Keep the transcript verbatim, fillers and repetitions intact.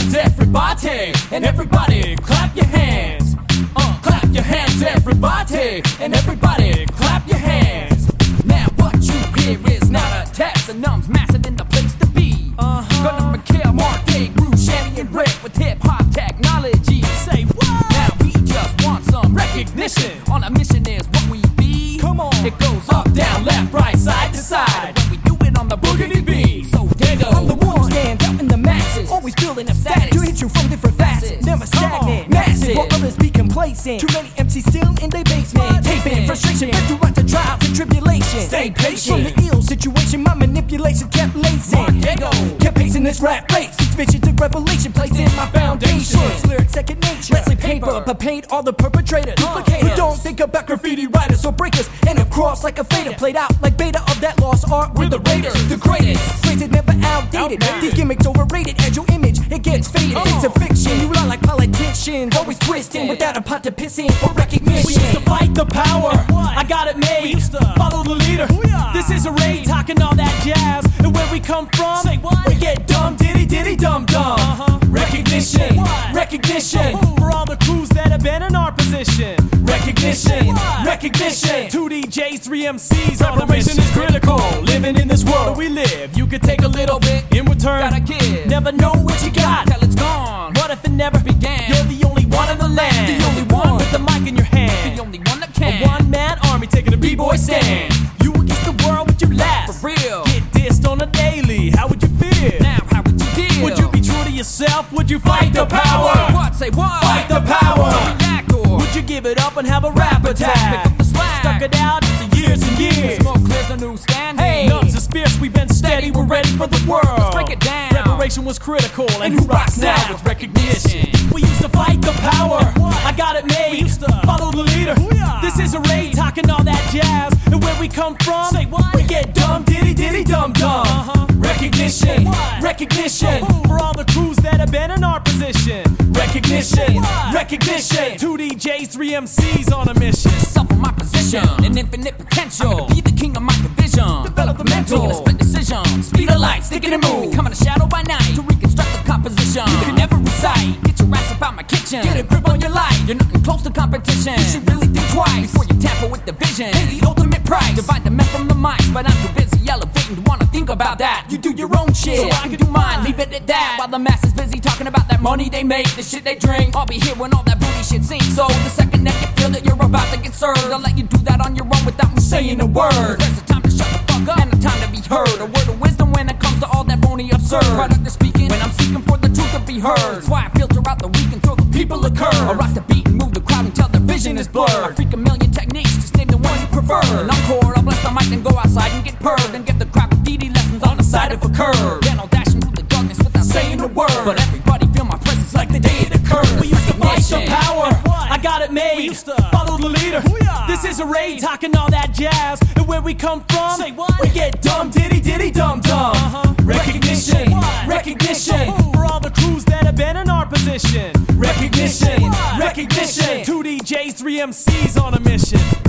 hands, everybody, and everybody clap your hands. Uh, clap your hands, everybody, and everybody clap your hands. Now what you hear is not a test, and numb's massive in the place to be. Uh-huh. Gonna McHale, Mark, Day, Groove, Shanny, and Rick with hip-hop technology. Say what? Now we just want some recognition. On a mission is what we be. Come on. It goes up, down, left, right, side to side. When we do it on the boogity beat. So dig I'm the one who stands out in the masses, always building up status to hit you from different facets. Never stagnant, massive, while others be complacent. Too many M Cs still in their basement, taping frustration, but through the trials and tribulations. Stay patient. From the ill situation, my manipulation kept lacing. Kept pacing this rap race. Each vision to revelation, placing my foundation. Words, lyrics, second nature. Let's say paper, but paint all the perpetrators. Duplicators who don't think about graffiti writers or breakers. And a cross like a fader, played out like beta of that lost art. We're the raiders, the greatest. Printed, never outdated. These gimmicks overrated. As your image, it gets faded. It's a fiction. You lie like politicians, always twisting without a pot to piss in for recognition. We used to fight the power. I got it made. Follow the leader. This is a raid, talking all that jazz. And where we come from, say what? We get dumb, diddy, diddy, dum, dum. Uh-huh. Recognition, recognition for all the crews that have been in our position. Recognition, recognition. Two D Js, three M Cs. Preparation is critical. Living in this world where we live, you could take a little bit in return. Gotta give. Never know what you got till it's gone. What if it never began? You're the only one in the land, the only one with the mic in your hand, the only one that can. A one-man army taking a b-boy stand. You against the world, would you last? For real. Get dissed on a daily, how would you feel? Now, how would you deal? Would you be true to yourself? Would you fight, Fight the power? Say what? Say what? Fight the power. React or would you give it up and have a rap attack? Pick up the slack. Stuck it out for years and years. Smoke clears a new standing. Hey, nuts is fierce, we've been steady, we're ready for the world. Let's break it down. Preparation was critical, and who rocks now with recognition? We used to fight the power. I got it made. Follow the leader. This is a raid, talking all that jazz. And where we come from, say what? We get dumb, diddy, diddy, dum, dum. Uh-huh. Recognition, recognition for all the crews that have been in our position. Recognition, recognition. Two D Js, three M Cs on a mission. Suffer my position, an infinite potential. I'm gonna be the king of my division. Develop the mental, making a split decision. Speed of light, sticking and move. Becoming a shadow by night to reconstruct the composition. You can never recite. Get your ass up out my kitchen. Get a grip on your life. You're nothing close to competition. You should really think twice before you tamper with the vision. Pay the ultimate price. Divide the men from the minds, but I'm too busy elevating to wanna think about that. You do your own shit, so I can do mine. Leave it at that. While the masses busy talking about that money they make, the shit they drink. I'll be here when all that booty shit sinks. So the second that you feel that you're about to get served, I'll let you do that on your own without me saying a word. There's a time to shut the fuck up and a time to be heard. A word of wisdom when it comes to all that phony absurd. Product of speaking when I'm seeking for the truth to be heard. That's why I filter out the weak and throw the people a curve. I rock the beat and move the crowd until their vision is blurred. I freak a million techniques, just name the one you prefer. An encore, I'll bless the mic and go outside and get purred. And give the crowd graffiti lessons on the side of a curve. Then I'll dash through the darkness without saying a word. But everybody feel my presence like the day it occurs. We used to fight the power. I got it made. Follow the leader. This is a raid, talking all that jazz. And where we come from, say what? We get dumb, diddy, diddy, dum, dum. Uh-huh. Recognition, recognition for all the crews that have been in our position. Recognition, recognition. Two D Js, three M Cs on a mission.